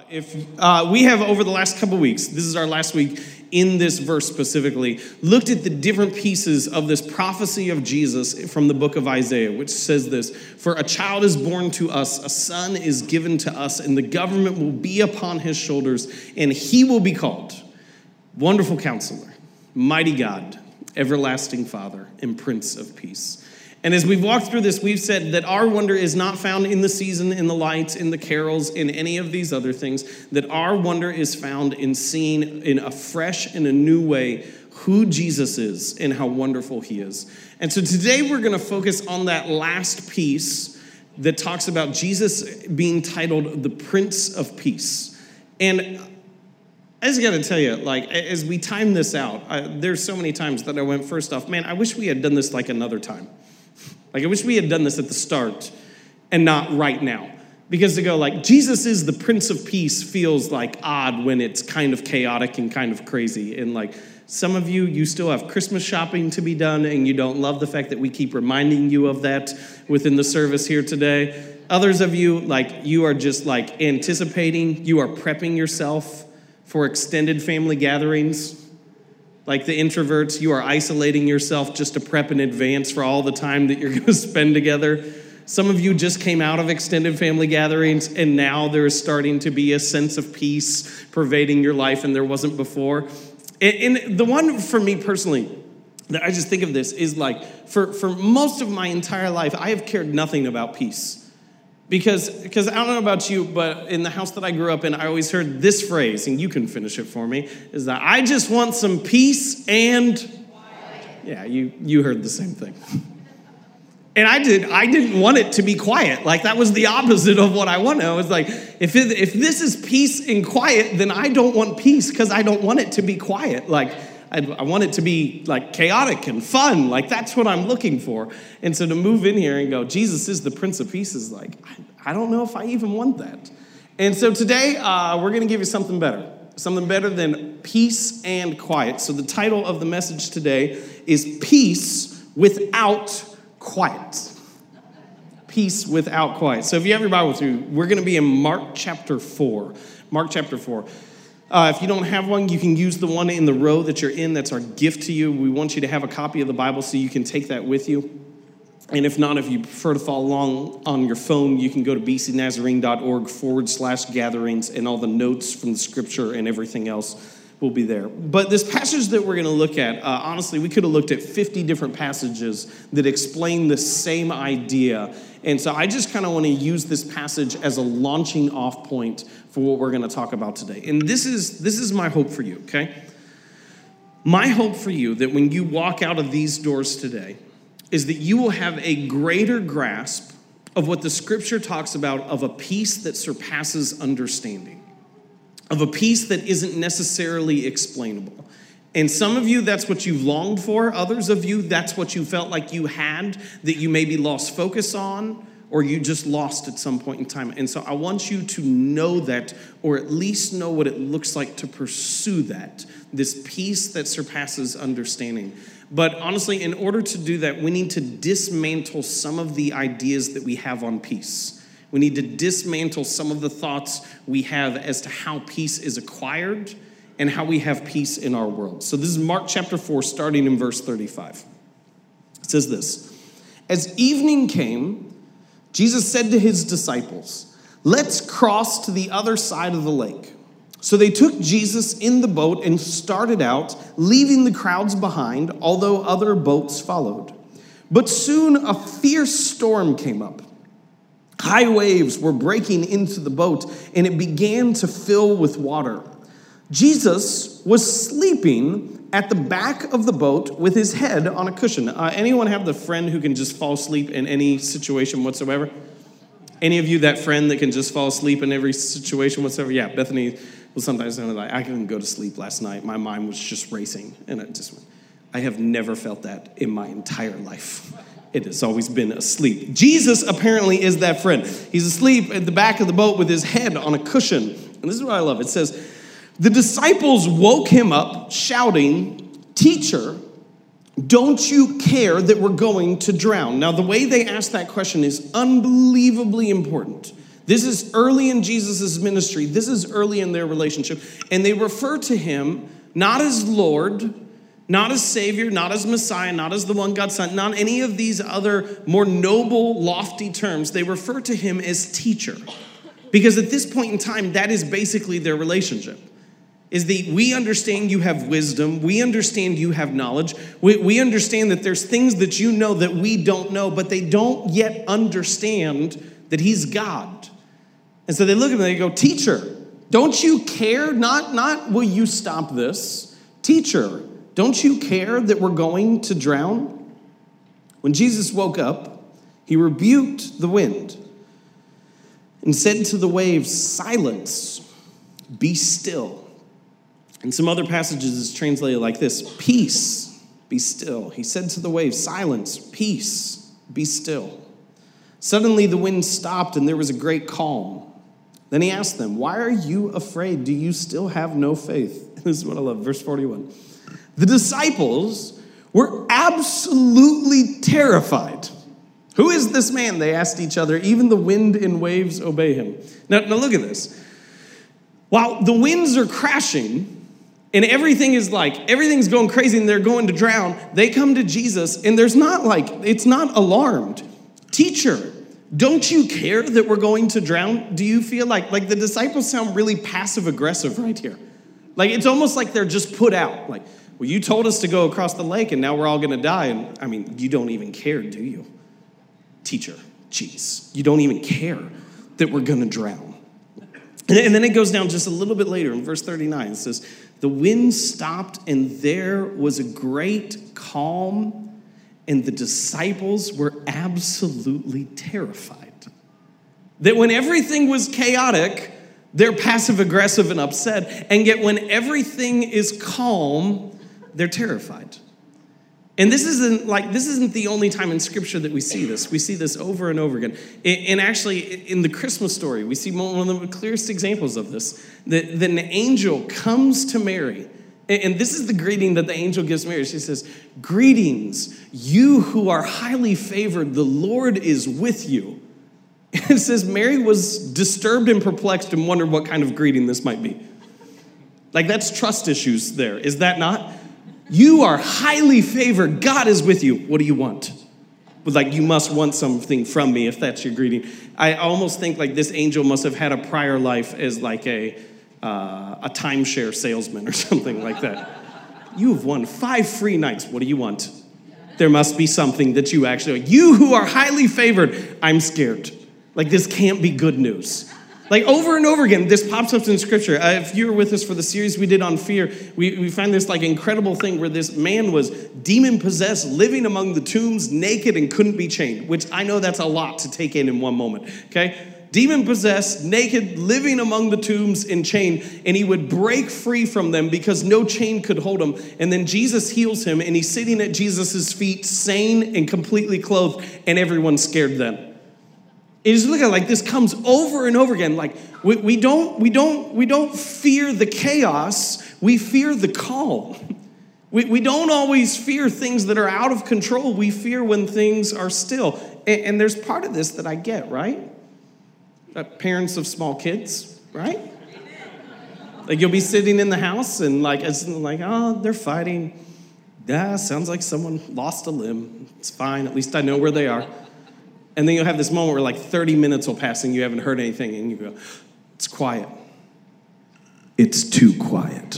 If we have, over the last couple weeks, this is our last week in this verse specifically, looked at the different pieces of this prophecy of Jesus from the book of Isaiah, which says this: "For a child is born to us, a son is given to us, and the government will be upon his shoulders, and he will be called Wonderful Counselor, Mighty God, Everlasting Father, and Prince of Peace." And as we've walked through this, we've said that our wonder is not found in the season, in the lights, in the carols, in any of these other things, that our wonder is found in seeing in a fresh and a new way who Jesus is and how wonderful he is. And so today we're going to focus on that last piece that talks about Jesus being titled the Prince of Peace. And I just got to tell you, like, as we time this out, there's so many times that I went, first off, man, I wish we had done this like another time. Like, I wish we had done this at the start and not right now. Because to go like, Jesus is the Prince of Peace feels like odd when it's kind of chaotic and kind of crazy. And like, some of you still have Christmas shopping to be done, and you don't love the fact that we keep reminding you of that within the service here today. Others of you, like, you are just like anticipating, you are prepping yourself for extended family gatherings. Like the introverts, you are isolating yourself just to prep in advance for all the time that you're going to spend together. Some of you just came out of extended family gatherings, and now there is starting to be a sense of peace pervading your life, and there wasn't before. And the one for me personally that I just think of this is like, for most of my entire life, I have cared nothing about peace. Because I don't know about you, but in the house that I grew up in, I always heard this phrase, and you can finish it for me, is that I just want some peace and quiet. Yeah, you heard the same thing. And I didn't want it to be quiet. Like, that was the opposite of what I wanted. I was like, if this is peace and quiet, then I don't want peace because I don't want it to be quiet. Like, I want it to be like chaotic and fun. Like, that's what I'm looking for. And so to move in here and go, Jesus is the Prince of Peace, is like, I don't know if I even want that. And so today we're going to give you something better than peace and quiet. So the title of the message today is Peace Without Quiet. Peace without quiet. So if you have your Bible with you, we're going to be in Mark chapter 4. Mark chapter 4. If you don't have one, you can use the one in the row that you're in. That's our gift to you. We want you to have a copy of the Bible so you can take that with you. And if not, if you prefer to follow along on your phone, you can go to bcnazarene.org/gatherings, and all the notes from the scripture and everything else will be there. But this passage that we're going to look at, honestly, we could have looked at 50 different passages that explain the same idea. And so I just kind of want to use this passage as a launching off point for what we're going to talk about today. And this is my hope for you, okay? My hope for you, that when you walk out of these doors today, is that you will have a greater grasp of what the scripture talks about, of a peace that surpasses understanding, of a peace that isn't necessarily explainable. And some of you, that's what you've longed for. Others of you, that's what you felt like you had, that you maybe lost focus on, or you just lost at some point in time. And so I want you to know that, or at least know what it looks like to pursue that, this peace that surpasses understanding. But honestly, in order to do that, we need to dismantle some of the ideas that we have on peace. We need to dismantle some of the thoughts we have as to how peace is acquired and how we have peace in our world. So this is Mark chapter 4, starting in verse 35. It says this: "As evening came, Jesus said to his disciples, 'Let's cross to the other side of the lake.' So they took Jesus in the boat and started out, leaving the crowds behind, although other boats followed. But soon a fierce storm came up. High waves were breaking into the boat, and it began to fill with water. Jesus was sleeping at the back of the boat with his head on a cushion." Anyone have the friend who can just fall asleep in any situation whatsoever? Any of you that friend that can just fall asleep in every situation whatsoever? Yeah, Bethany will sometimes say, like, I couldn't go to sleep last night. My mind was just racing. And I have never felt that in my entire life. It has always been asleep. Jesus apparently is that friend. He's asleep at the back of the boat with his head on a cushion. And this is what I love. It says, "The disciples woke him up, shouting, 'Teacher, don't you care that we're going to drown?'" Now, the way they ask that question is unbelievably important. This is early in Jesus' ministry. This is early in their relationship. And they refer to him not as Lord, not as Savior, not as Messiah, not as the one God sent, not any of these other more noble, lofty terms. They refer to him as teacher. Because at this point in time, that is basically their relationship. We understand you have wisdom. We understand you have knowledge. We understand that there's things that you know that we don't know, but they don't yet understand that he's God. And so they look at him and they go, teacher, don't you care? Not will you stop this? Teacher, don't you care that we're going to drown? When Jesus woke up, he rebuked the wind and said to the waves, silence, be still. And some other passages is translated like this, peace, be still. He said to the waves, silence, peace, be still. Suddenly the wind stopped and there was a great calm. Then he asked them, why are you afraid? Do you still have no faith? This is what I love, verse 41. The disciples were absolutely terrified. Who is this man? They asked each other. Even the wind and waves obey him. Now look at this. While the winds are crashing and everything's going crazy and they're going to drown, they come to Jesus and it's not alarmed. Teacher, don't you care that we're going to drown? Do you feel like the disciples sound really passive aggressive right here? Like it's almost like they're just put out. Like, well, you told us to go across the lake and now we're all going to die. And I mean, you don't even care, do you? Teacher, geez, you don't even care that we're going to drown. And then it goes down just a little bit later in verse 39. It says, the wind stopped and there was a great calm and the disciples were absolutely terrified. That when everything was chaotic, they're passive aggressive and upset. And yet when everything is calm, they're terrified. And this isn't the only time in Scripture that we see this. We see this over and over again. And actually, in the Christmas story, we see one of the clearest examples of this. That an angel comes to Mary. And this is the greeting that the angel gives Mary. She says, greetings, you who are highly favored, the Lord is with you. And it says Mary was disturbed and perplexed and wondered what kind of greeting this might be. Like that's trust issues there, is that not? You are highly favored. God is with you. What do you want? Like you must want something from me if that's your greeting. I almost think like this angel must have had a prior life as like a timeshare salesman or something like that. You have won 5 free nights. What do you want? There must be something that you actually, you who are highly favored, I'm scared. Like this can't be good news. Like over and over again, this pops up in Scripture. If you were with us for the series we did on fear, we find this like incredible thing where this man was demon-possessed, living among the tombs, naked and couldn't be chained, which I know that's a lot to take in one moment, okay? Demon-possessed, naked, living among the tombs and chained, and he would break free from them because no chain could hold him. And then Jesus heals him, and he's sitting at Jesus' feet, sane and completely clothed, and everyone's scared then. You just look at it like this comes over and over again. Like we don't fear the chaos. We fear the calm. We don't always fear things that are out of control. We fear when things are still. And there's part of this that I get, right? Parents of small kids, right? Like you'll be sitting in the house and it's like, oh, they're fighting. Yeah, sounds like someone lost a limb. It's fine. At least I know where they are. And then you'll have this moment where like 30 minutes will pass and you haven't heard anything and you go, it's quiet. It's too quiet.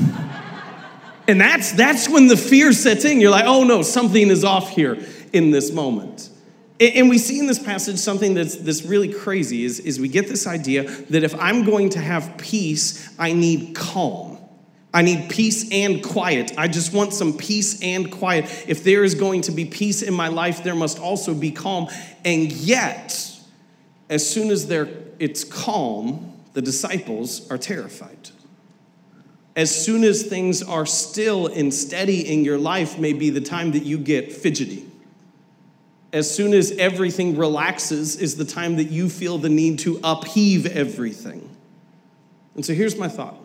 And that's when the fear sets in. You're like, oh no, something is off here in this moment. And we see in this passage something that's really crazy is we get this idea that if I'm going to have peace, I need calm. I need peace and quiet. I just want some peace and quiet. If there is going to be peace in my life, there must also be calm. And yet, as soon as it's calm, the disciples are terrified. As soon as things are still and steady in your life may be the time that you get fidgety. As soon as everything relaxes is the time that you feel the need to upheave everything. And so here's my thought.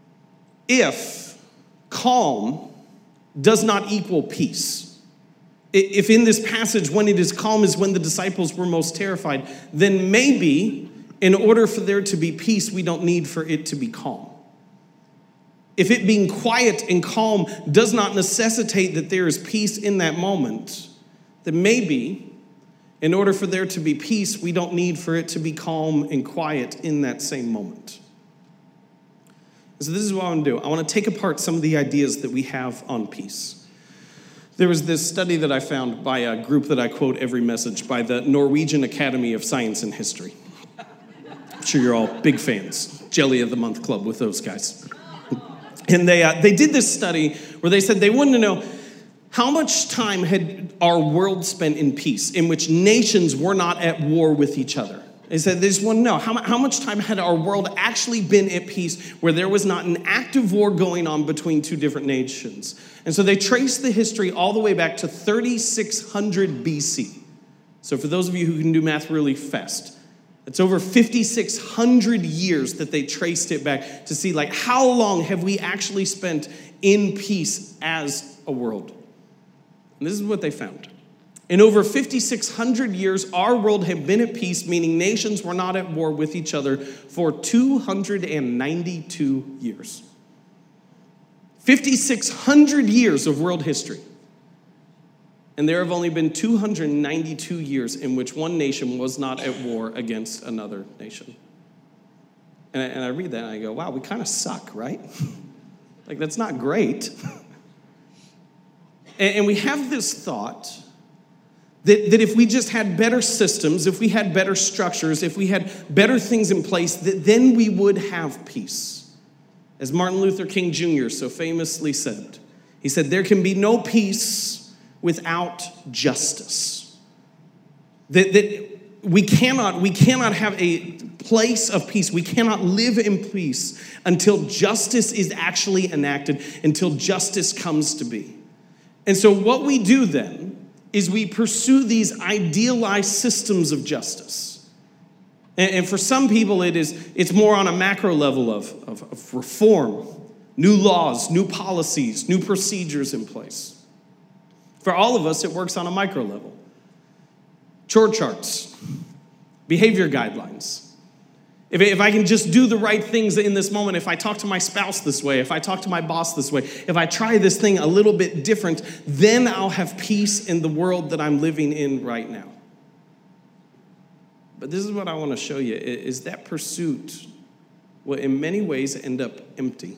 If calm does not equal peace, If in this passage, when it is calm is when the disciples were most terrified, then maybe in order for there to be peace, we don't need for it to be calm. If it being quiet and calm does not necessitate that there is peace in that moment, then maybe in order for there to be peace, we don't need for it to be calm and quiet in that same moment. So this is what I want to do. I want to take apart some of the ideas that we have on peace. There was this study that I found by a group that I quote every message, by the Norwegian Academy of Science and History. I'm sure you're all big fans. Jelly of the Month Club with those guys. And they did this study where they said they wanted to know how much time had our world spent in peace, in which nations were not at war with each other. They said they just want to know how much time had our world actually been at peace where there was not an active war going on between two different nations. And so they traced the history all the way back to 3600 BC. So for those of you who can do math really fast, it's over 5,600 years that they traced it back to see, like, how long have we actually spent in peace as a world? And this is what they found. In over 5,600 years, our world had been at peace, meaning nations were not at war with each other, for 292 years. 5,600 years of world history. And there have only been 292 years in which one nation was not at war against another nation. And I read that and I go, wow, we kind of suck, right? Like, that's not great. And we have this thought that if we just had better systems, if we had better structures, if we had better things in place, that then we would have peace. As Martin Luther King Jr. so famously said, he said, there can be no peace without justice. That we cannot have a place of peace. We cannot live in peace until justice is actually enacted, until justice comes to be. And so what we do then is we pursue these idealized systems of justice. And for some people, it's more on a macro level of reform, new laws, new policies, new procedures in place. For all of us, it works on a micro level. Chore charts, behavior guidelines. If I can just do the right things in this moment, if I talk to my spouse this way, if I talk to my boss this way, if I try this thing a little bit different, then I'll have peace in the world that I'm living in right now. But this is what I want to show you, is that pursuit will in many ways end up empty.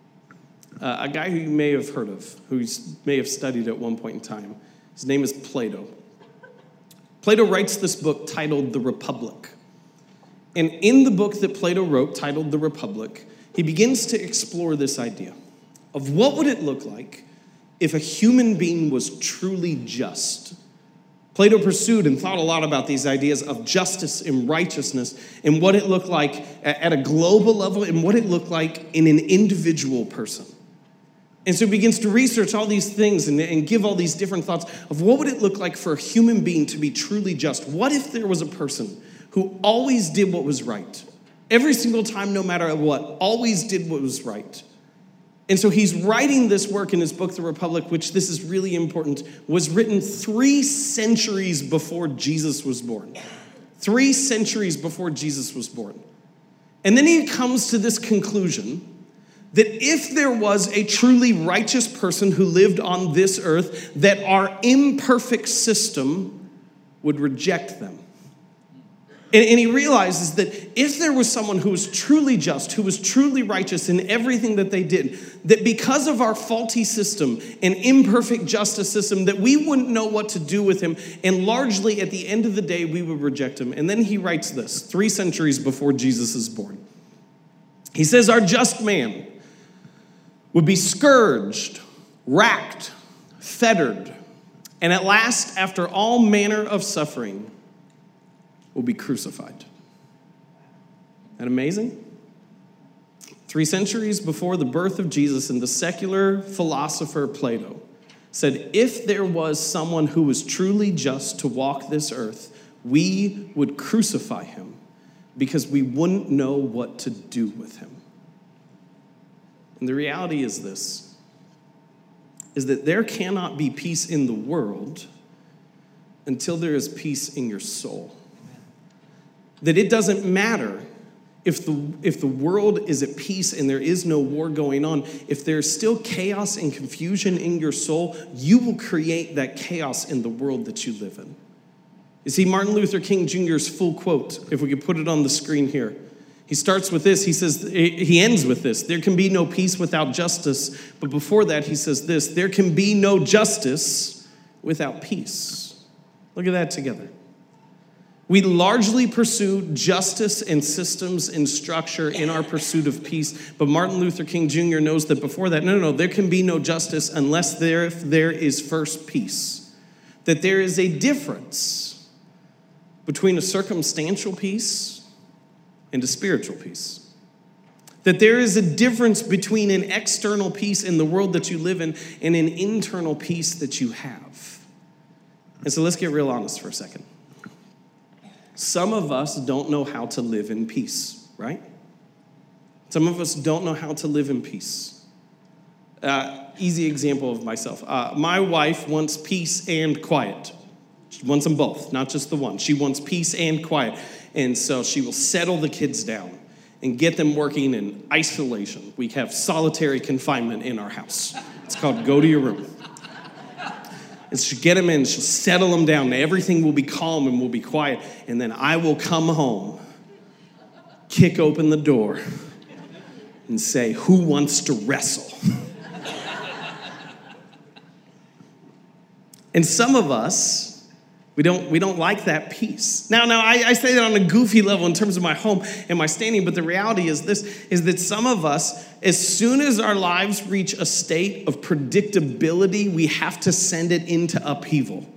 A guy who you may have heard of, who you may have studied at one point in time, his name is Plato. Plato writes this book titled The Republic. And in the book that Plato wrote, titled The Republic, he begins to explore this idea of what would it look like if a human being was truly just. Plato pursued and thought a lot about these ideas of justice and righteousness and what it looked like at a global level and what it looked like in an individual person. And so he begins to research all these things and give all these different thoughts of what would it look like for a human being to be truly just. What if there was a person who always did what was right? Every single time, no matter what, always did what was right. And so he's writing this work in his book, The Republic, which, this is really important, was written 3 centuries before Jesus was born. 3 centuries before Jesus was born. And then he comes to this conclusion that if there was a truly righteous person who lived on this earth, that our imperfect system would reject them. And he realizes that if there was someone who was truly just, who was truly righteous in everything that they did, that because of our faulty system and imperfect justice system, that we wouldn't know what to do with him, and largely at the end of the day, we would reject him. And then he writes this 3 centuries before Jesus is born. He says, our just man would be scourged, racked, fettered, and at last, after all manner of suffering, will be crucified. Isn't that amazing? 3 centuries before the birth of Jesus, and the secular philosopher Plato said, if there was someone who was truly just to walk this earth, we would crucify him because we wouldn't know what to do with him. And the reality is this, is that there cannot be peace in the world until there is peace in your soul. That it doesn't matter if the world is at peace and there is no war going on, if there's still chaos and confusion in your soul, you will create that chaos in the world that you live in. You see, Martin Luther King Jr.'s full quote, if we could put it on the screen here. He starts with this, he ends with this: there can be no peace without justice. But before that, he says this: there can be no justice without peace. Look at that together. We largely pursue justice and systems and structure in our pursuit of peace. But Martin Luther King Jr. knows that before that, no, there can be no justice unless there is first peace. That there is a difference between a circumstantial peace and a spiritual peace. That there is a difference between an external peace in the world that you live in and an internal peace that you have. And so let's get real honest for a second. Some of us don't know how to live in peace, right? Some of us don't know how to live in peace. Easy example of myself. My wife wants peace and quiet. She wants them both, not just the one. She wants peace and quiet. And so she will settle the kids down and get them working in isolation. We have solitary confinement in our house. It's called go to your room. And she'll get them in, she'll settle them down, and everything will be calm and will be quiet. And then I will come home, kick open the door, and say, who wants to wrestle? And some of us, we don't like that peace. Now I say that on a goofy level in terms of my home and my standing, but the reality is this, is that some of us, as soon as our lives reach a state of predictability, we have to send it into upheaval.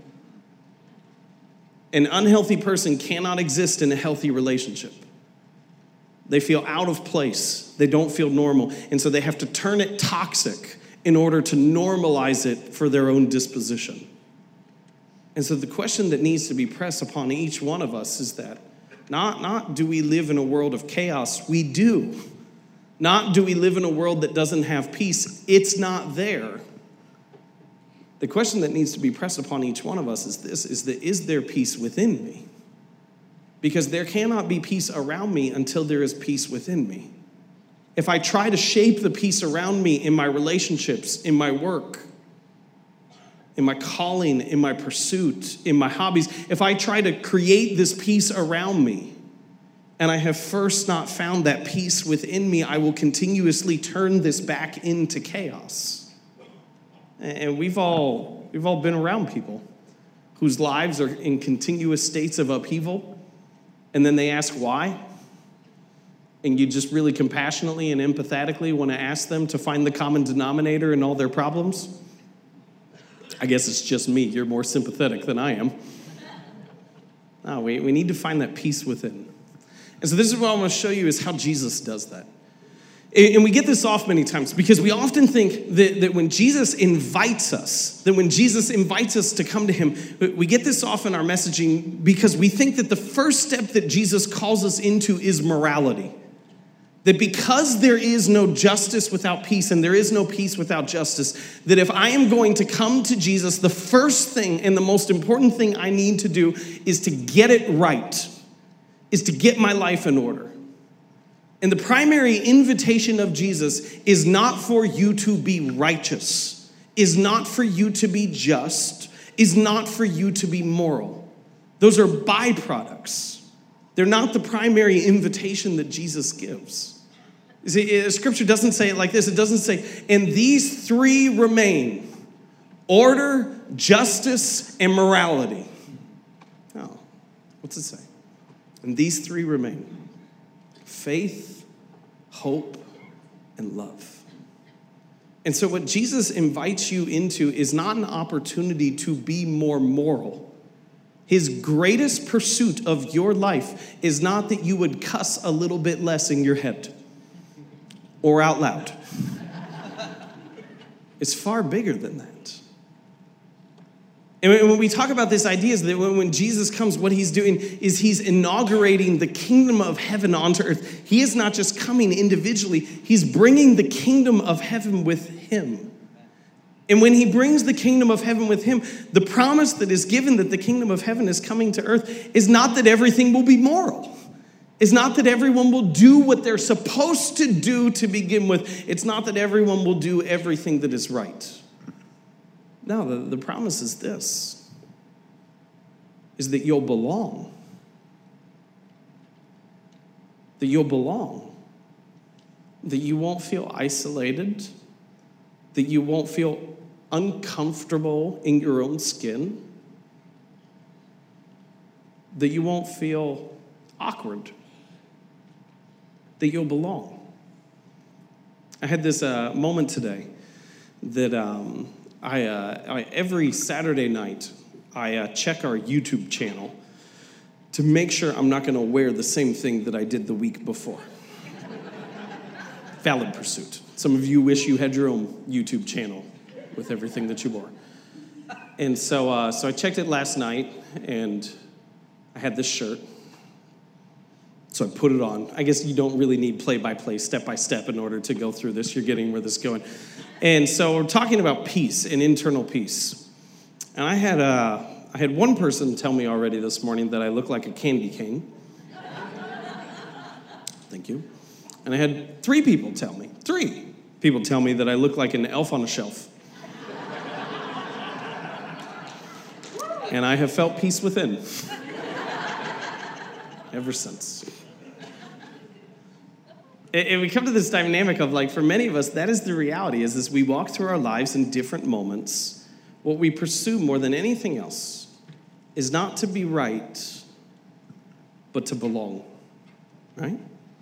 An unhealthy person cannot exist in a healthy relationship. They feel out of place. They don't feel normal. And so they have to turn it toxic in order to normalize it for their own disposition. And so the question that needs to be pressed upon each one of us is that not do we live in a world of chaos? We do. Not do we live in a world that doesn't have peace? It's not there. The question that needs to be pressed upon each one of us is this, is there peace within me? Because there cannot be peace around me until there is peace within me. If I try to shape the peace around me in my relationships, in my work, in my calling, in my pursuit, in my hobbies, if I try to create this peace around me, and I have first not found that peace within me, I will continuously turn this back into chaos. And we've all been around people whose lives are in continuous states of upheaval, and then they ask why, and you just really compassionately and empathetically want to ask them to find the common denominator in all their problems. I guess it's just me. You're more sympathetic than I am. No, we need to find that peace within. And so this is what I want to show you is how Jesus does that. And we get this off many times because we often think that when Jesus invites us, to come to him, we get this off in our messaging because we think that the first step that Jesus calls us into is morality. That because there is no justice without peace and there is no peace without justice, that if I am going to come to Jesus, the first thing and the most important thing I need to do is to get it right, is to get my life in order. And the primary invitation of Jesus is not for you to be righteous, is not for you to be just, is not for you to be moral. Those are byproducts. They're not the primary invitation that Jesus gives. You see, Scripture doesn't say it like this. It doesn't say, and these three remain: order, justice, and morality. No. What's it say? And these three remain: faith, hope, and love. And so what Jesus invites you into is not an opportunity to be more moral. His greatest pursuit of your life is not that you would cuss a little bit less in your head or out loud. It's far bigger than that. And when we talk about this idea is that when Jesus comes, what he's doing is he's inaugurating the kingdom of heaven onto earth. He is not just coming individually, he's bringing the kingdom of heaven with him. And when he brings the kingdom of heaven with him, the promise that is given that the kingdom of heaven is coming to earth is not that everything will be moral. It's not that everyone will do what they're supposed to do to begin with. It's not that everyone will do everything that is right. No, the promise is this, is that you'll belong. That you'll belong. That you won't feel isolated. That you won't feel uncomfortable in your own skin. That you won't feel awkward. That you'll belong. I had this moment today that I every Saturday night, I check our YouTube channel to make sure I'm not going to wear the same thing that I did the week before. Valid pursuit. Some of you wish you had your own YouTube channel with everything that you wore. And so I checked it last night, and I had this shirt. So I put it on. I guess you don't really need play-by-play, step-by-step in order to go through this. You're getting where this is going. And so we're talking about peace and internal peace. And I had one person tell me already this morning that I look like a candy cane. Thank you. And I had three people tell me that I look like an elf on a shelf. And I have felt peace within ever since. And we come to this dynamic of, like, for many of us, that is the reality, is as we walk through our lives in different moments, what we pursue more than anything else is not to be right, but to belong, right?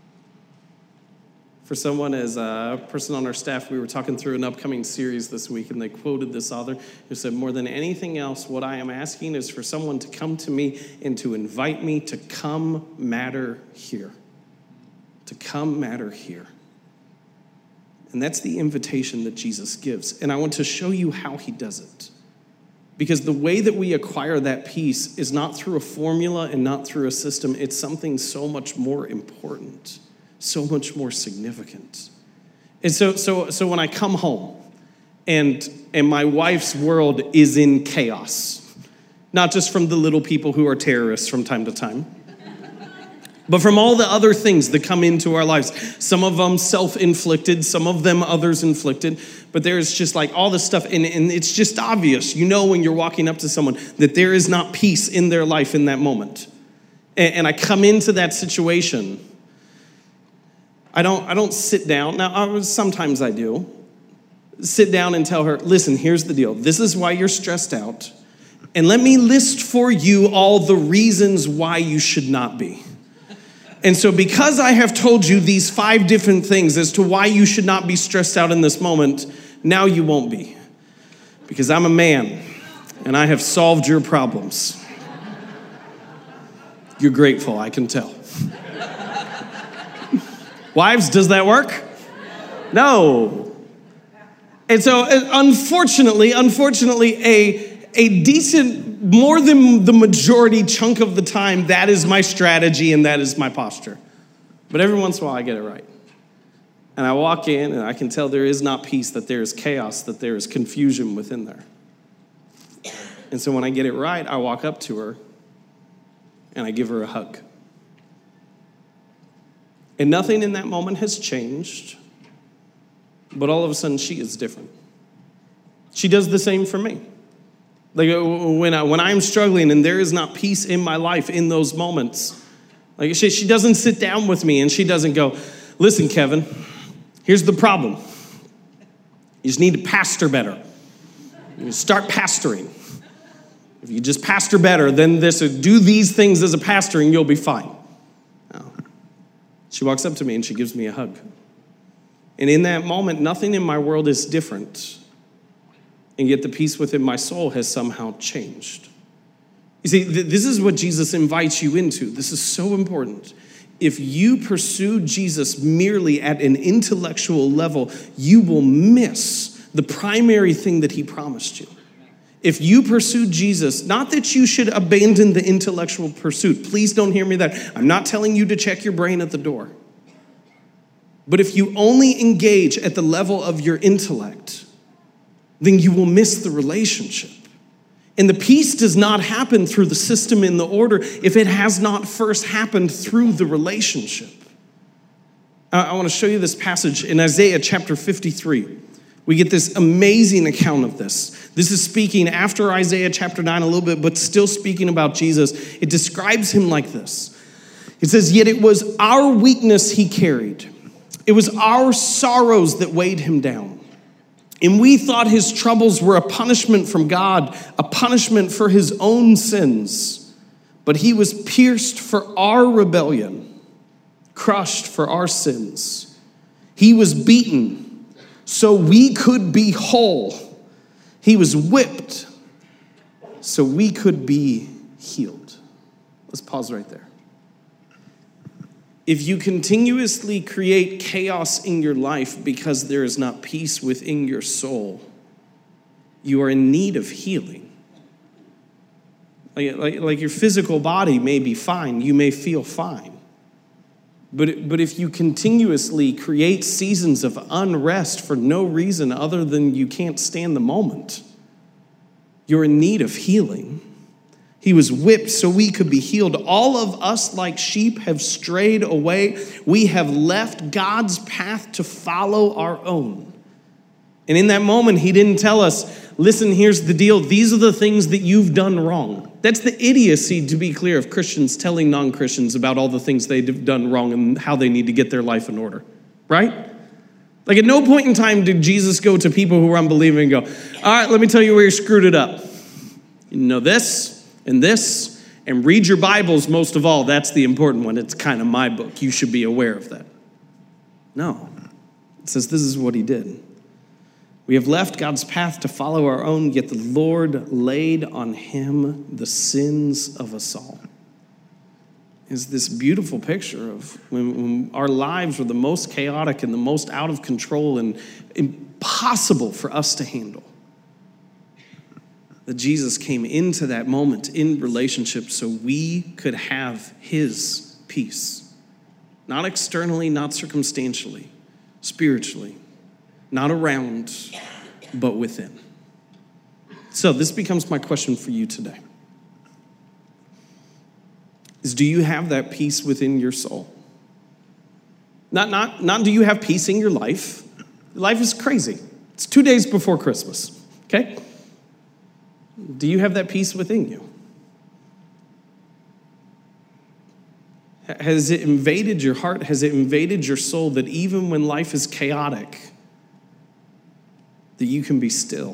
For someone, as a person on our staff, we were talking through an upcoming series this week, and they quoted this author who said, more than anything else, what I am asking is for someone to come to me and to invite me to come matter here. To come matter here. And that's the invitation that Jesus gives. And I want to show you how he does it. Because the way that we acquire that peace is not through a formula and not through a system. It's something so much more important, so much more significant. And so when I come home and my wife's world is in chaos, not just from the little people who are terrorists from time to time, but from all the other things that come into our lives. Some of them self-inflicted, some of them others inflicted. But there's just like all this stuff, and it's just obvious. You know when you're walking up to someone that there is not peace in their life in that moment. And I come into that situation. I don't sit down. Now, sometimes I do. Sit down and tell her, listen, here's the deal. This is why you're stressed out. And let me list for you all the reasons why you should not be. And so because I have told you these 5 different things as to why you should not be stressed out in this moment, now you won't be. Because I'm a man, and I have solved your problems. You're grateful, I can tell. Wives, does that work? No. And so, unfortunately, a decent, more than the majority chunk of the time, that is my strategy and that is my posture. But every once in a while, I get it right. And I walk in and I can tell there is not peace, that there is chaos, that there is confusion within there. And so when I get it right, I walk up to her and I give her a hug. And nothing in that moment has changed, but all of a sudden she is different. She does the same for me. Like when I'm struggling and there is not peace in my life in those moments, like she doesn't sit down with me and she doesn't go, listen, Kevin, here's the problem. You just need to pastor better. You start pastoring. If you just pastor better, then do these things as a pastor and you'll be fine. No. She walks up to me and she gives me a hug. And in that moment, nothing in my world is different. And yet the peace within my soul has somehow changed. You see, this is what Jesus invites you into. This is so important. If you pursue Jesus merely at an intellectual level, you will miss the primary thing that he promised you. If you pursue Jesus, not that you should abandon the intellectual pursuit. Please don't hear me that. I'm not telling you to check your brain at the door. But if you only engage at the level of your intellect, then you will miss the relationship. And the peace does not happen through the system and the order if it has not first happened through the relationship. I want to show you this passage in Isaiah chapter 53. We get this amazing account of this. This is speaking after Isaiah chapter 9 a little bit, but still speaking about Jesus. It describes him like this. It says, "Yet it was our weakness he carried. It was our sorrows that weighed him down. And we thought his troubles were a punishment from God, a punishment for his own sins. But he was pierced for our rebellion, crushed for our sins. He was beaten so we could be whole. He was whipped so we could be healed." Let's pause right there. If you continuously create chaos in your life because there is not peace within your soul, you are in need of healing. Like your physical body may be fine, you may feel fine. But if you continuously create seasons of unrest for no reason other than you can't stand the moment, you're in need of healing. He was whipped so we could be healed. All of us like sheep have strayed away. We have left God's path to follow our own. And in that moment, he didn't tell us, listen, here's the deal. These are the things that you've done wrong. That's the idiocy, to be clear, of Christians telling non-Christians about all the things they've done wrong and how they need to get their life in order, right? Like at no point in time did Jesus go to people who were unbelieving and go, all right, let me tell you where you screwed it up. You know this and this, and read your Bibles most of all. That's the important one. It's kind of my book. You should be aware of that. No. It says this is what he did. We have left God's path to follow our own, yet the Lord laid on him the sins of us all. It's this beautiful picture of when our lives were the most chaotic and the most out of control and impossible for us to handle. That Jesus came into that moment in relationship so we could have his peace. Not externally, not circumstantially, spiritually. Not around, but within. So this becomes my question for you today. Is do you have that peace within your soul? Not do you have peace in your life? Life is crazy. It's 2 days before Christmas, okay? Do you have that peace within you? Has it invaded your heart? Has it invaded your soul that even when life is chaotic, that you can be still?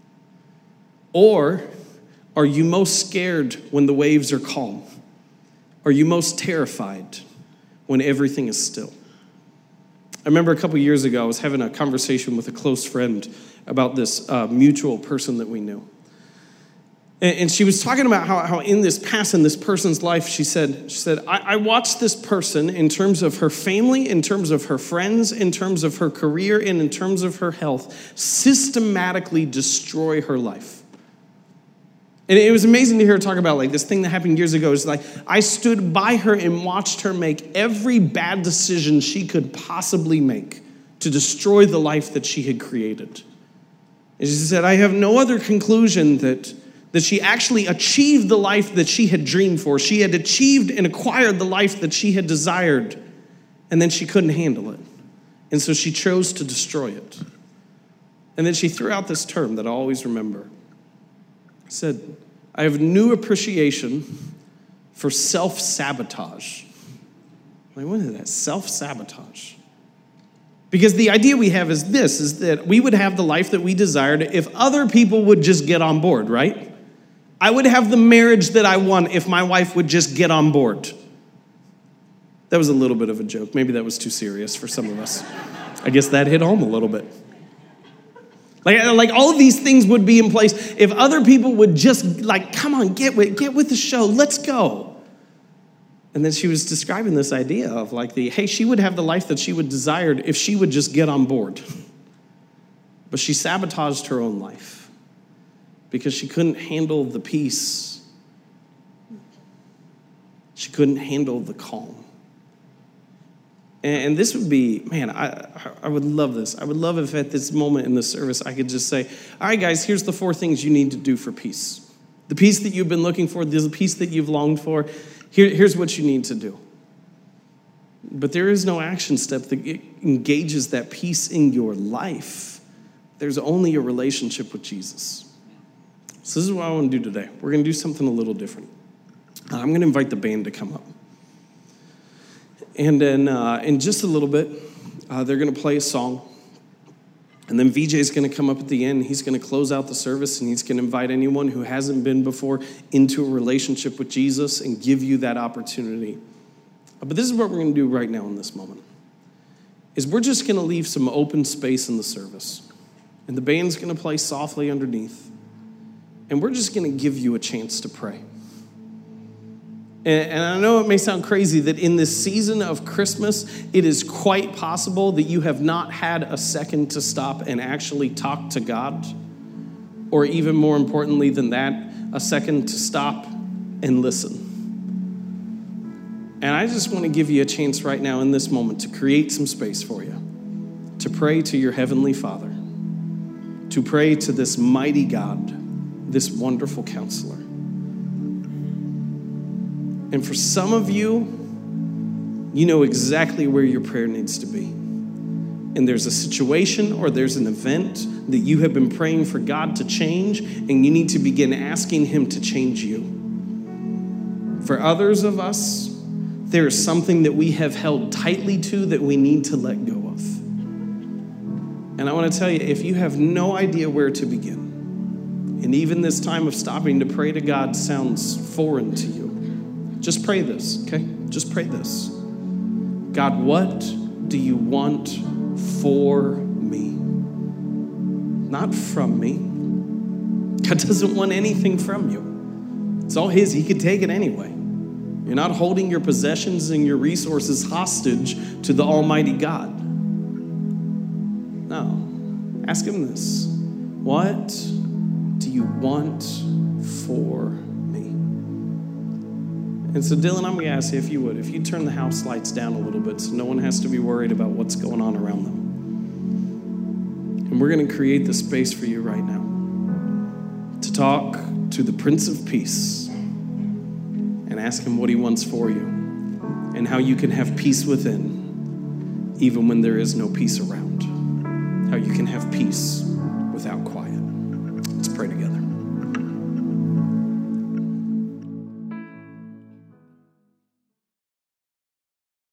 Or are you most scared when the waves are calm? Are you most terrified when everything is still? I remember a couple years ago, I was having a conversation with a close friend about this mutual person that we knew. And she was talking about how in this past, in this person's life, she said, I watched this person in terms of her family, in terms of her friends, in terms of her career, and in terms of her health, systematically destroy her life. And it was amazing to hear her talk about like this thing that happened years ago. It's like, I stood by her and watched her make every bad decision she could possibly make to destroy the life that she had created. And she said, I have no other conclusion that she actually achieved the life that she had dreamed for. She had achieved and acquired the life that she had desired, and then she couldn't handle it. And so she chose to destroy it. And then she threw out this term that I always remember. Said, I have new appreciation for self-sabotage. Like, what is that? Self-sabotage. Because the idea we have is this, is that we would have the life that we desired if other people would just get on board, right? I would have the marriage that I want if my wife would just get on board. That was a little bit of a joke. Maybe that was too serious for some of us. I guess that hit home a little bit. Like all of these things would be in place if other people would just like, come on, get with the show, let's go. And then she was describing this idea of like hey, she would have the life that she would desired if she would just get on board. But she sabotaged her own life because she couldn't handle the peace. She couldn't handle the calm. And this would be, man, I would love this. I would love if at this moment in the service I could just say, all right, guys, here's the 4 things you need to do for peace. The peace that you've been looking for, the peace that you've longed for, here's what you need to do. But there is no action step that engages that peace in your life. There's only a relationship with Jesus. So this is what I want to do today. We're going to do something a little different. I'm going to invite the band to come up. And then in just a little bit, they're going to play a song. And then VJ's going to come up at the end. He's going to close out the service, and he's going to invite anyone who hasn't been before into a relationship with Jesus and give you that opportunity. But this is what we're going to do right now in this moment, is we're just going to leave some open space in the service. And the band's going to play softly underneath. And we're just going to give you a chance to pray. And I know it may sound crazy that in this season of Christmas, it is quite possible that you have not had a second to stop and actually talk to God. Or even more importantly than that, a second to stop and listen. And I just want to give you a chance right now in this moment to create some space for you. To pray to your Heavenly Father. To pray to this mighty God, this wonderful counselor. And for some of you, you know exactly where your prayer needs to be. And there's a situation or there's an event that you have been praying for God to change, and you need to begin asking Him to change you. For others of us, there is something that we have held tightly to that we need to let go of. And I want to tell you, if you have no idea where to begin, and even this time of stopping to pray to God sounds foreign to you, just pray this, okay? Just pray this. God, what do you want for me? Not from me. God doesn't want anything from you. It's all His. He could take it anyway. You're not holding your possessions and your resources hostage to the Almighty God. No. Ask Him this. What do you want for me? And so, Dylan, I'm going to ask you if you would, if you turn the house lights down a little bit so no one has to be worried about what's going on around them. And we're going to create the space for you right now to talk to the Prince of Peace and ask Him what He wants for you and how you can have peace within even when there is no peace around. How you can have peace without quiet. Let's pray together.